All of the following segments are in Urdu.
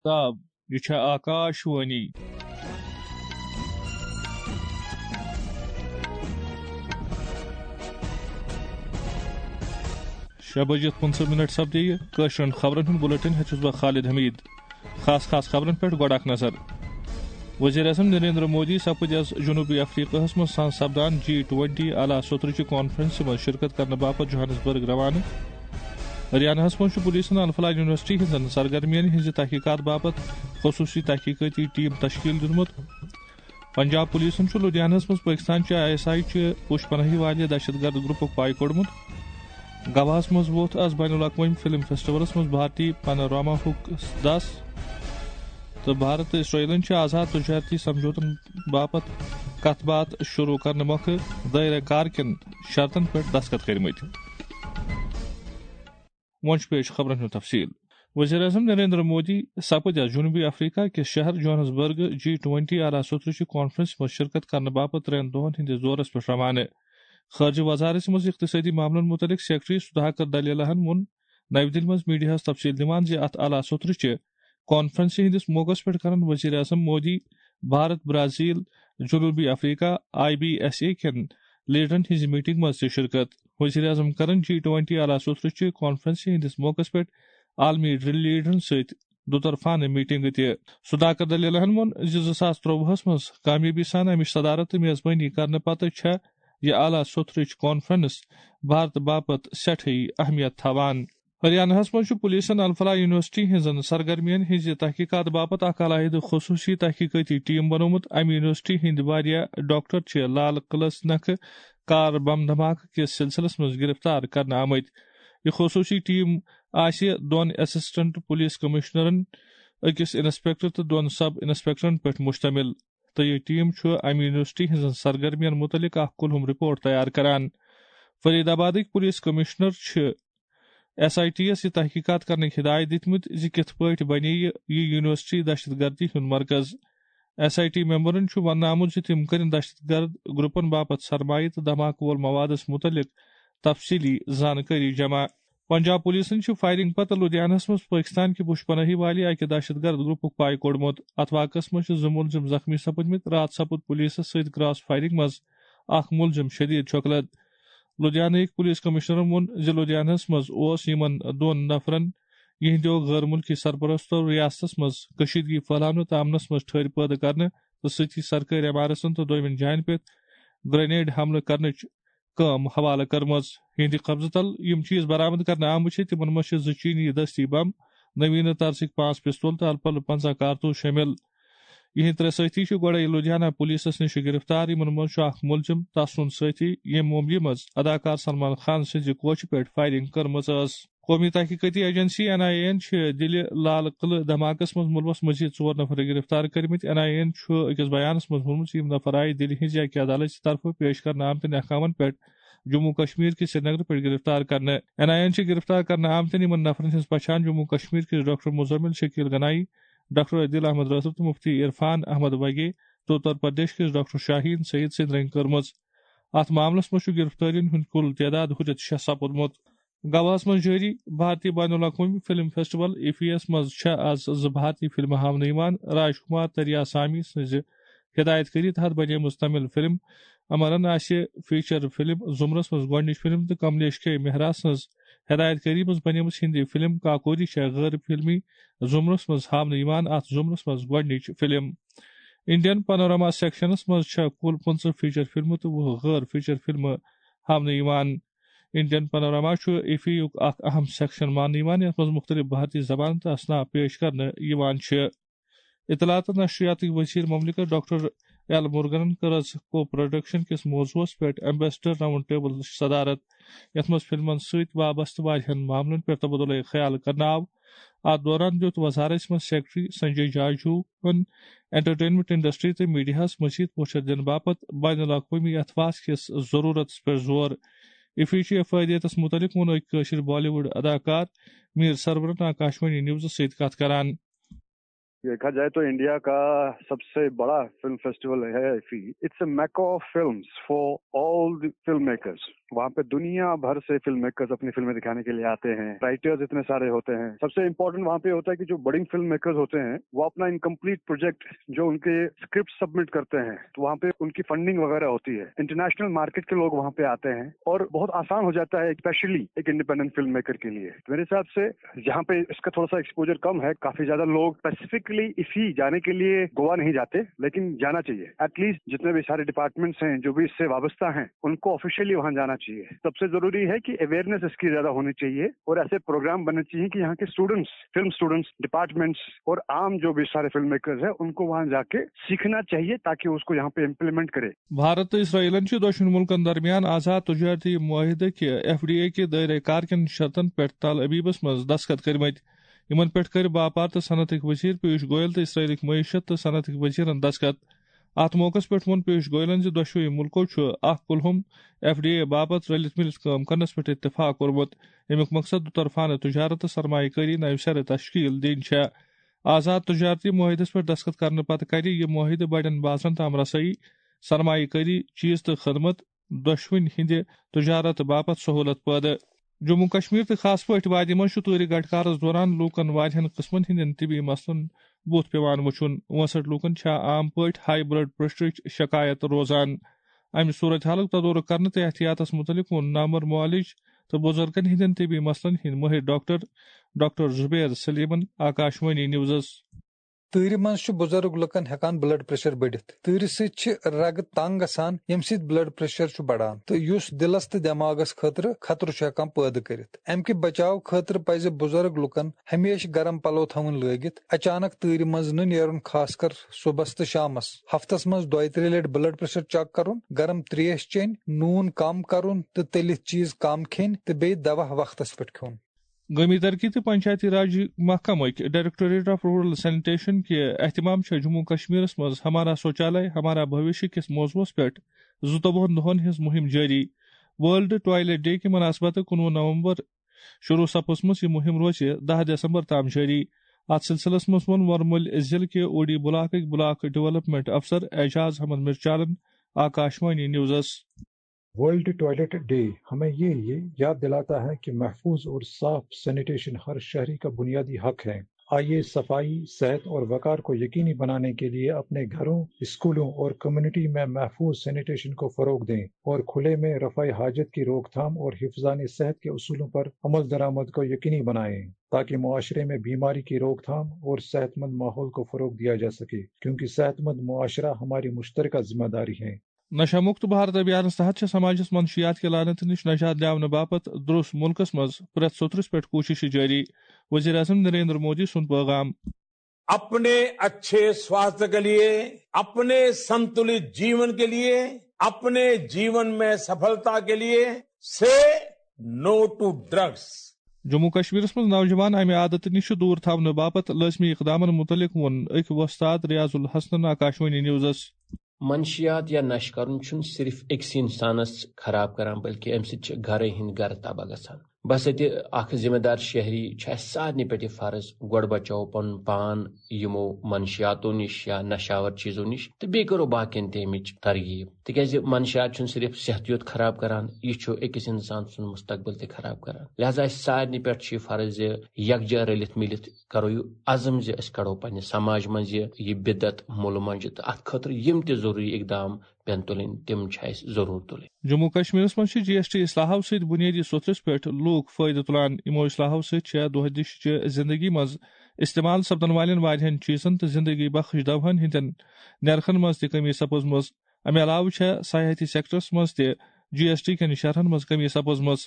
صاحب یہ چھا آکاش وانی شےٚ بجِتھ 15 منٹ سپدے یہ کٲشرٮ۪ن خبرن ہُنٛد بُلٹن ہیٚچھُس بہٕ خالد حمید خاص خبرن پٮ۪ٹھ گۄڈٕ اکھ نظر وزیر اعظم نریندر مودی سپٕدۍ آز جنوبی افریقہس منٛز سپدان G20 اعلیٰ صدرٕچہِ کانفرنسہِ منٛز شرکت کرنہٕ باپتھ جوہانسبرگ روانہٕ ہریانہس منٛز چھُ پولیسن الفلا یونیورسٹی ہٕنٛزن سرگرمین ہٕنٛزِ تحقیقات باپتھ خصوصی تحقیقاتی ٹیم تشکیل دیُتمُت پنجاب پولیسن چھُ لدھیانہس منٛز پاکستانچہِ ISI چہِ پُش پناہی والہِ دہشت گرد گروپُک پاے کوٚڑمُت گواہس منٛز ووت آز بین الاقوٲمی فلم فیسٹیولس منٛز بھارتی پانوراما ہُک 10 تہٕ بھارت تہٕ اسرائیلن چھِ آزاد تجارتی سمجھوتن باپتھ کتھ باتھ شروع کرنہٕ مۄکھٕ دٲیرہ کار کٮ۪ن شرطن پٮ۪ٹھ دستخط کٔرمٕتۍ وۄنۍ چھُ پیش خبرن ہُنٛد تفصیل وزیر اعظم نریندر مودی سپٕدۍ آز جنوبی افریقہ کِس شہر جوہانسبرگ G20 اعلیٰ صدرٕچہِ کانفرنسہِ منٛز شرکت کرنہٕ باپتھ 3 دۄہن ہٕنٛدِس دورس پٮ۪ٹھ روانہٕ خارجہ وزارت منٛز اقتصٲدی معاملن متعلق سیکرٹری سدھاکر دلیلاہن ووٚن نوِ دِلہِ منٛز میڈیاہس تفصیل دِوان زِ اتھ اعلیٰ صدرٕچہِ کانفرنسہِ ہٕنٛدِس موقعس پٮ۪ٹھ کرن وزیر اعظم مودی بھارت برازیل جنوبی افریقہ IBSA کٮ۪ن لیڈرن ہٕنٛزِ میٹنگ منٛز تہِ شرکت وزیر اعظم کرن G20 اعلیٰ صدرٕچہِ کانفرنسہِ ہٕنٛدِس موقعس پٮ۪ٹھ عالمی لیڈرن سۭتۍ دُطرفانہٕ میٹنگہٕ تہِ سدھاکر دلیلاہن ووٚن زِ 2023 منٛز کامیٲبی سان امِچ صدارت تہٕ میزبٲنی کرنہٕ پتہٕ چھےٚ یہ اعلیٰ صدرٕچ کانفرنس بھارت باپت سٮ۪ٹھٕے اہمیت تھاوان ہریانہس منٛز چھُ پولیسن الفلا یونیورسٹی ہٕنٛزن سرگرمین ہٕنٛزِ تحقیقات باپتھ اکھ علاحدٕ خصوصی تحقیقاتی ٹیم بنومُت امہِ یونیورسٹی ہٕنٛدۍ واریاہ ڈاکٹر چھِ لال قلعس نکھٕ کار بم دھماکہٕ کِس سلسلس منٛز گرفتار کرنہٕ آمٕتۍ یہ خصوصی ٹیم آسہِ 2 اسسٹنٹ پولیس کمشنرن أکِس انسپیکٹر تہٕ 2 سب انسپیکٹرن پٮ۪ٹھ مشتمل تہٕ یہ ٹیم چھُ امہِ یونیورسٹی ہٕنٛزن سرگرمین متعلق اکھ کُلہُم رپورٹ تیار کران فرید آبادٕکۍ پولیس کمشنر چھِ SIT یس یہ تحقیقات کرنٕکۍ ہدایت دِتمٕتۍ زِ کِتھ پٲٹھۍ بنے یہ یونیورسٹی دہشت گردی ہُنٛد مرکز SIT ممبرن چھُ وننہٕ آمُت زِ تِم کرن دہشت گرد گروپن باپتھ سرمایہ تہٕ دھماکہٕ وول موادس متعلق تفصیلی زانکٲری جمع پنجاب پولیسن چھُ فائرنگ پتہٕ لدھیانہس منٛز پٲکستان کہِ پُش پناہی والہِ اکہِ دہشت گرد گروپُک پاے کوٚڑمُت اتھ واقعس منٛز چھِ 2 مُلزِم زخمی سپٕدمٕتۍ راتھ سپُد پولیسس سۭتۍ کراس فائرنگ منٛز اکھ مُلزِم شدید چھۄکلد لدھیانہٕکۍ پولیس کمشنرن ووٚن زِ لدھیانہس منٛز اوس یِمن 2 نفرن یِہنٛدیو غٲر مُلکی سرپرستو ریاستس منٛز کشیدگی پھٔہلاونہٕ تہٕ امنس منٛز ٹھٔہر پٲدٕ کرنہٕ تہٕ سۭتی سرکٲرۍ عمارتن تہٕ دویمٮ۪ن جاین پٮ۪ٹھ گرینیڈ حملہٕ کرنٕچ کٲم حوالہٕ کٔرمٕژ یِہنٛدِ قبضہٕ تل یِم چیٖز برآمد کرنہٕ آمٕتۍ چھِ تِمن منٛز چھِ 2 چیٖنی دستی بم نویٖنہٕ طرزٕکۍ 5 پستول تہٕ الہٕ 50 کارتوٗس شٲمِل یِہنٛدۍ 3 سٲتھی چھِ گۄڈے لدھیانہ پولیسس نِش گرفتار یِمن منٛز چھُ اکھ مُلزِم تس سُنٛد سٲتھی ییٚمۍ ممبیہِ منٛز اداکار سلمان خان سٕنٛزِ کوچہِ پٮ۪ٹھ فائرنگ کٔرمٕژ ٲس قومی تحقیقاتی ایجنسی NIA چھِ دِلہِ لال قلعہٕ دھماکس منٛز مُلوث مزید 4 نفر گرفتار کٔرمٕتۍ NIA چھُ أکِس بیانس منٛز ووٚنمُت زِ یِم نفر آیہِ دِلہِ ہٕنٛزِ اکہِ عدالتہِ طرفہٕ پیش کرنہٕ آمتٮ۪ن احکامن پٮ۪ٹھ جموں کشمیر کِس سرینگرٕ پٮ۪ٹھ گرفتار کرنہٕ NIA چھِ گرفتار کرنہٕ آمتٮ۪ن یِمن نفرن ہٕنٛز پہچان جموں کشمیر کِس ڈاکٹر مزمل شکیل گنایی ڈاکٹر عادل احمد رٲتھر تہٕ مفتی عرفان احمد وگے تہٕ اتر پردیش کِس ڈاکٹر شاہیٖن سعید سٕنٛدۍ رٔنگۍ کٔرمٕژ اتھ معاملس منٛز چھُ گرفتٲرین ہُنٛد کُل تعداد 6 سپُدمُت گواہس منٛز جٲری بھارتی بین الاقوٲمی فلم فیسٹیول IFFI یس منٛز چھےٚ آز 2 بھارتی فلمہٕ ہاونہٕ یِوان راج کمار تریاسامی سٕنٛزِ ہدایت کٲری تحت بنیمٕژ تمل فلم امرن آسہِ فیچر فلم زمرس منٛز گۄڈنِچ فلم تہٕ کملیش کے مہرا سٕنٛز ہدایت کٲری منٛز بنیمٕژ ہندی فلم کاکوری چھےٚ غٲر فلمی زمرس منٛز ہاونہٕ یِوان اتھ زمرس منٛز گۄڈنِچ فلم انڈین پانوراما سیکشنس منٛز چھےٚ کُل 15 فیچر فلمہٕ تہٕ 10 غٲر فیچر فلمہٕ ہاونہٕ یِوان انڈین پانوراما چھُ IFFI یُک اکھ اہم سیکشن ماننہٕ یِوان یتھ منٛز مختلف بھارتی زبانن تہٕ اسناد پیش کرنہٕ یِوان چھِ اطلاعات تہٕ نشریاتٕکۍ وزیر مملکت ڈاکٹر L مُرگنن کٔر آز کو پروڈکشن کِس موضوعس پٮ۪ٹھ ایمبیسڈر راؤنڈ ٹیبل صدارت یتھ منٛز فلمن سۭتۍ وابستہٕ واریاہن معاملن پٮ۪ٹھ تبادلہ خیال کرنہٕ آو اتھ دوران دِیُت وزارت منٛز سیکرٹری سنجے جارجوہن انٹرٹینمنٹ انڈسٹری تہٕ میڈیاہس مزید پوچھر دِنہٕ باپتھ بین الاقوٲمی اتفاق کِس ضروٗرتس پٮ۪ٹھ زور IFFI چہِ افادیتس متعلق ووٚن أکۍ کٲشِر بالی وُڈ اداکار میٖر سرورن آکاشوانی نِوزٕ سۭتۍ کتھ کران देखा जाए तो इंडिया का सबसे बड़ा फिल्म फेस्टिवल है IFFI। It's a mecca of films for all the film makers. वहाँ पे दुनिया भर से फिल्म मेकर्स अपनी फिल्में दिखाने के लिए आते हैं, राइटर्स इतने सारे होते हैं। सबसे इम्पोर्टेंट वहाँ पे होता है कि जो बड़ी फिल्म मेकर्स होते हैं वो अपना इनकम्प्लीट प्रोजेक्ट जो उनके स्क्रिप्ट सबमिट करते हैं तो वहाँ पे उनकी फंडिंग वगैरह होती है। इंटरनेशनल मार्केट के लोग वहाँ पे आते हैं और बहुत आसान हो जाता है, स्पेशली एक इंडिपेंडेंट फिल्म मेकर के लिए। मेरे हिसाब से जहाँ पे इसका थोड़ा सा एक्सपोजर कम है, काफी ज्यादा लोग स्पेसिफिकली IFFI जाने के लिए गोवा नहीं जाते, लेकिन जाना चाहिए। एटलीस्ट जितने भी सारे डिपार्टमेंट्स हैं जो भी इससे वाबस्ता हैं उनको ऑफिशियली वहाँ जाना चाहिए। सबसे जरूरी है कि अवेयरनेस इसकी ज्यादा होनी चाहिए और ऐसे प्रोग्राम बनने चाहिए कि यहाँ के स्टूडेंट्स, फिल्म स्टूडेंट्स, डिपार्टमेंट्स और आम जो भी सारे फिल्म मेकर्स हैं उनको वहाँ जाके सीखना चाहिए ताकि उसको यहाँ पे इम्प्लीमेंट करे। भारत तो इसराइलन दोशन मुल्कन दरमियान आजाद तजारती मुआहिदे के FDA के दायरे कार कन शर्तन पे तल अबीबस मज दस्तखत करमत। इमन पे कर बापार तो सनतक वजीर पीयूष गोयल तो इसराइलिक मईशत तो सनतक वजीरन दस्तखत। अत मौके पे वोन पीयूष गोयलन दोशवे मुल्को कुलहुम FDA बापत रलित मिलित काम करनस पे इत्तेफाक कोरमुत। अमुक मकसद दुतरफाना तजारत सरमाकारी नव सर तश्कील दिन। आजाद तजारती मुआहिदस पे दस्तखत करने पत कर यह मुआहिदे बड़न बाजरन तम रसाई, सरमाकारी चीज तो खदमत दोशवन हिंद तजारत बापत सहूलत पैदा। जम्मू कश्मीर तो खास पे वादि मज तूर गटकारस दौरान लूकन वारियान किस्मन हिंदन तिबी मसलन बुत पेवान वुचुन। 59 लूकन आम पे हाई ब्लड प्रेशर शिकायत रोजान। अमि सूरत हाल तदोरुक करने तो एहतियातस मुतलिक वोन नामर मुआलिज तो बुजुर्गन हिंदन तिबी मसलन हिंद माहिर डॉक्टर जुबैर सलीमन आकाशवाणी न्यूज़स। तूर मज बुजुर्ग लुकन हेकान ब्लड प्रेशर बढ़ित। तूर सि रग तंग गसान यम सि ब्लड प्रेशर बढ़ान तो युस दिलस तो दिमागस खतर हेकान पैदा करित। अमि बचाव खतर पज बुजुर्ग लुकन हमेशा गरम पलो थवन लगित, अचानक तूर मज नेरुन, खासकर सुबह तो शामस। हफ्तस मज 2-3 लट ब्लड प्रेशर चेक करुन, गरम त्रेश चेन, नून कम करुन तो तलित चीज कम खेन तो बे दवा वक्तस पे खोन। गमी तरक्की तो पंचायती राज महकमक डायरेक्टोरेट ऑफ रूरल सैनिटेशन के एहतमाम जम्मू कश्मीर मज हमारा शौचालय हमारा भविष्य किस मौजूस पे 12 दोहन हिज मुहिम जारी। वर्ल्ड टॉयलेट डे के मुनासबत 19 नवंबर शुरू सपसम यह मुहिम रोज 10 दिसंबर तम जारी। अत सिलसिलस मज वोन वरमुल जिले के ओडी ब्लॉक डेवलपमेंट अफसर एजाज अहमद मिर्चालन आकाशवाणी न्यूज़स। वर्ल्ड टॉयलेट डे हमें ये याद दिलाता है कि महफूज और साफ सैनिटेशन हर शहरी का बुनियादी हक है। आइए सफाई, सेहत और वकार को यकीनी बनाने के लिए अपने घरों, स्कूलों और कम्युनिटी में महफूज सैनिटेशन को फरोग दें और खुले में रफ़ाए हाजत की रोकथाम और हिफ्ज़ान सेहत के उसूलों पर अमल दरामद को यकीनी बनाएं ताकि मुआशरे में बीमारी की रोकथाम और सेहतमंद माहौल को फरोग दिया जा सके, क्योंकि सेहतमंद मुआशरा हमारी मुश्तरका जिम्मेदारी है। नशा मुक्त भारत अभियान तहत समाजस मंशियात के लानत नश नजात दिलाने बापत दुरुस्त मुल्कस मज प्रत सत्रुस पे कोशिश जारी। वज़ीर आज़म नरेंद्र मोदी सुन पैगाम। अपने अच्छे स्वास्थ्य के लिए, अपने संतुलित जीवन के लिए, अपने जीवन में सफलता के लिए say no to drugs. Jammu Kashmir मज नौजवान अमे आदत नश दूर थवन बापत लाजमी इकदामन मुतलिक वोन अक वस्ताद रियाजुल हसन आकाशवाणी न्यूज़स। मंशियात या नश करन सिर्फ एक इंसानस खराब करान बल्कि अम सत घर हिंद घर तबाह गसान। बस ये जिम्मेदार शहरी सारे पे फर्ज गोड़ बचाओ पन पान यमो मनशियातों निश या नशावर चीजों निश तो बे करो बाकियन तमिच तरगीब तिज मनशियात सिर्फ सेहत योत खराब करान यह अकिस इंसान सुन मुस्तकबिल ते खराब करान। लिहाजा सारे पे फर्ज यकजा रलित मिलित करो यह अज़म कड़ो पे समाज मज यह बिदत मुल मज तो अत खतर यम ते जरूरी इकदाम पेन तुलन तम जरूर तुल। जम्मू कश्मीर मज GST इस्लाहों सहित बुनियादी सोतरस पे लूक फायदे तुलान। इमो इस्लाहों सहित दोहदिश जिंदगी मज इस्तेमाल सपदन वालन वारियान चीजन तो जिंदगी बख्श दवाहन हिंदन नरखन मज त कमी सपजमज। अमे अलाव सयाहती सेक्टरस मज त GST के शरहन मज कमी सपजमज।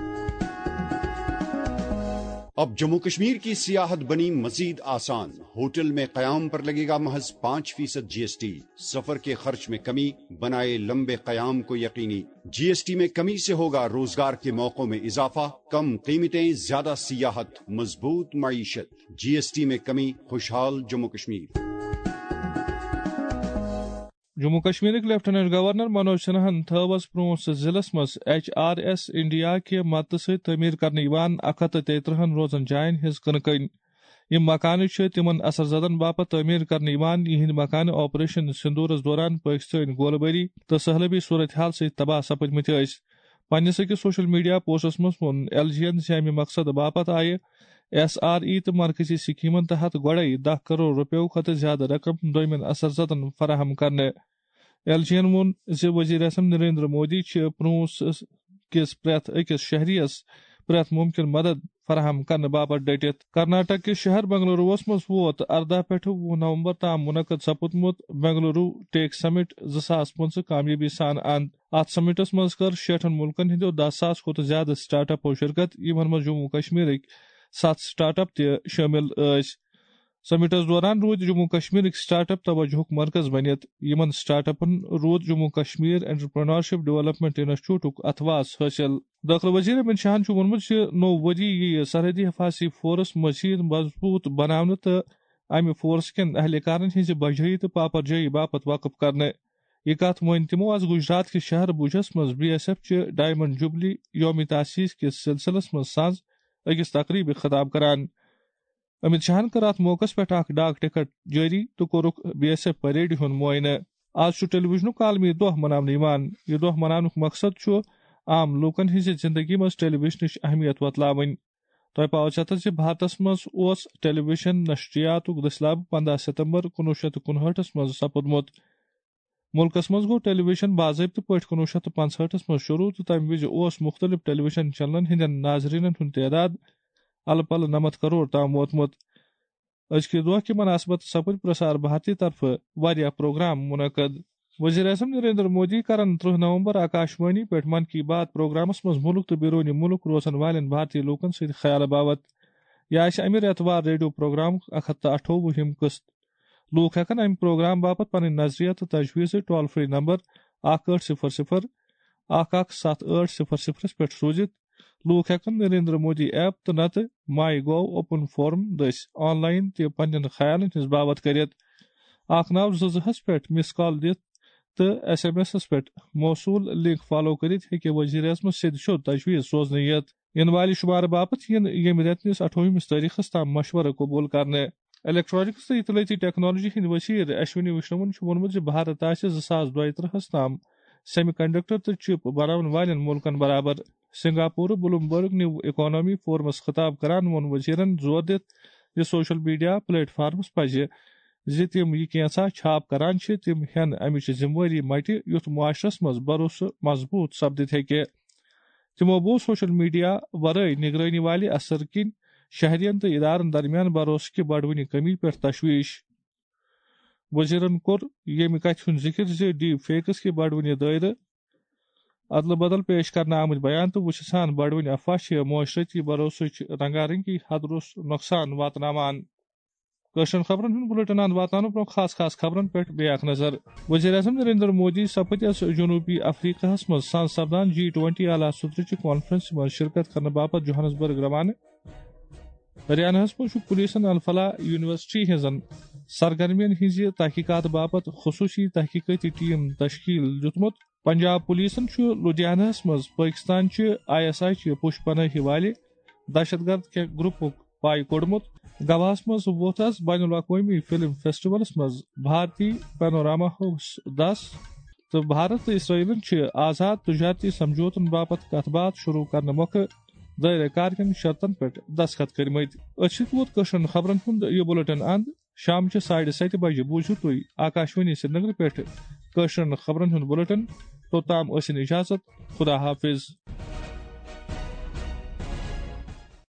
अब जम्मू कश्मीर की सियाहत बनी मजीद आसान। होटल में क़याम पर लगेगा महज 5% GST। सफर के खर्च में कमी, बनाए लंबे क़याम को यकीनी। GST में कमी से होगा रोजगार के मौकों में इजाफा, कम कीमतें, ज्यादा सियाहत, मजबूत मईशत। GST में कमी, खुशहाल जम्मू कश्मीर। जम्मू कश्मीर के लेफ्टिनेंट गवर्नर मनोज सिन्हान थवस प्रोंस जिलस मज HRS इंडिया के मत से तमीर करने 133 रोजन जायन हिज कनकन। یم مکانہ تمن اثر زدن باپت تعمیر کرنے یہند مکانہ آپریشن سندورس دوران پاکستانی گولہ باری تو سہلابی صورتحال ست تباہ سپدمت پنس أکس سوشل میڈیا پوسٹس مز وون LG ین امہ مقصد باپت آئہ SRE تو مرکزی سکیمن تحت گوڑے 10 کروڑ روپیو کھت زیادہ رقم دویمن اثر زدن فراہم کرنے LG ین وون وزیر اعظم نریندر مودی پروس کس پریت أکس شہریس پریت ممکن مدد فراہم کرنے باپت ڈٹت کرناٹک کس شہر بنگلورو مز ووت 18 پٮ۪ٹھ 20 نومبر تام منعقد سپدمت بنگلورو ٹیک سمٹ 2015 کامیابی سان اند ات سمٹس مز کر 60 ملکن ہندو 10,000 کھت زیادہ سٹارٹ اپو شرکت یمن مز جموں کشمیر 7 سٹارٹ اپ تہ شامل سمٹس دوران رود جموں کشمیر سٹارٹ اپ توجہ مرکز بنت یمن سٹارٹ اپن رود Jammu Kashmir entrepreneurship development institute اتواس حاصل داخلہ وزیر امت شاہن وونمت نو ودی یہ سرحدی حفاظتی فورس مزید مضبوط بنانے تو امہ فورس کن اہلکارن ہز بجائی تو پاپرجائی باپت وقف کرنے یہ کت مون تمو آز گجرات کے شہر بھوجس مز BSF چہ ڈائمنڈ جبلی یوم تاسیس کس سلسلس مز ساز اکس تقریب خطاب کران امت شاہن کر ات موقع پہ اخ ڈاک ٹکٹ جاری تو کورک BSF پریڈ ہند معائنہ آج ٹیلی ویژنک عالمی دہ مناونہ یہ دہ مناونک مقصد عام لوکن ہز زندگی مز ٹیلی ویژنچ اہمیت وتلاون تہ پاوچت بھارتس مز ٹیلی ویژن نشریات دسلاب 15 ستمبر 1959 مز سپدمت ملکس مز گو ٹیلی ویژن باضابطہ پہ 1965 مز شروع تو تمہ وز مختلف ٹیلی ویژن چینلن ہندین ناظرین ہند تعداد الہ پلہ 90 کروڑ تام ووتمت ازکہ دہ کہ مناسبت سپد پرسار بھارتی طرف واریاہ پروگرام منعقد وزیر اعظم نریندر مودی کرن 30 نومبر آکاشوانی پہ من کی بات پروگرامس مز ملک تو بیرون ملک روزن والن بھارتی لوکن ست خیال باوت یہ امہ ریتوار ریڈیو پروگرام 128 قسط لوک ہیکن امہ پروگرام باپت پن نظریہ تو تجویز ٹول فری نمبر 1800 117800 پہ سوزت لوک ہیکن نریندر مودی ایپ تو نت مائی گو اوپن فورم دس آن لائن تہ پنن خیالن ہز باوت کرت 1922 پہ مس کال دت تو SMS پہ موصول لنک فالو کرت ہیکہ وزیر اعظم سید شد تجویز سوزن یت ان والہ شمار باپت یم ریتنس 28 تاریخس تام مشورہ قبول کرنے الیکٹرانکس تو اطلاعاتی ٹیکنالوجی ہند وزیر اشونی ویشنون وونمت بھارت آسہ 2032 تام سیمی کنڈکٹر تو چپ بناون والن ملکن برابر سنگاپور بلومبرگ نیو اکانومی فورمس خطاب کران وون وزیرن زور دت یہ سوشل میڈیا پلیٹ فارمس پزِ تم یہ کینسا چھاپ کران تم ہین امچ ذمہ واری مٹ یھ معاشرس مز بھروسہ مضبوط سپدت ہیکہ تمو بو سوشل میڈیا ورائے نگرانی والہ اثر کن شہرین تو ادارن درمیان بھروسہ کہ بڑونی کمی پہ تشویش وزیرن کور یمہ کتھ ہند ذکر ڈیپ فیکس کہ بڑونی دائرہ ادل بدل پیش کرنا آمت بیان تو وچھ سان بڑونی افواہ معاشرتی بھروسچ رنگا رنگی حدرس نقصان واتناوان کشن خبرن ہند بلٹن واتنو برو خاص خبرن پہ بیاکھ نظر وزیر اعظم نریندر مودی سپد جنوبی افریقہ مز سان سپدان G20 اعلی صدرچہ کانفرنس مز شرکت کرنے باپت جوہانسبرگ روانہ ہریانہ مز پولیسن الفلاح یونیورسٹی ہزن سرگرمین ہز تحقیقات باپت خصوصی تحقیقاتی ٹیم تشکیل دتمت پنجاب پولیسن لدھیانہ مز پاکستان ISI چہ پش پناہی والہ دہشت گرد گروپک پائے کوڑمت گواہس مز ووت بین الاقوامی فلم فیسٹولس مز بھارتی پینوراما ہاؤس 10 تو بھارت تو اسرائیلن آزاد تجارتی سمجھوتن باپت کت بات شروع کرنے موقع دائرہ کار کن شرطن پہ دستخط کرمت ووت کشن خبرن ہند یہ بلٹن اند شام 7:30 بجے بوزو تھی آکاشوانی سری نگر پہ کشن خبرن ہند بلٹن توتام ٲسِن اجازت خدا حافظ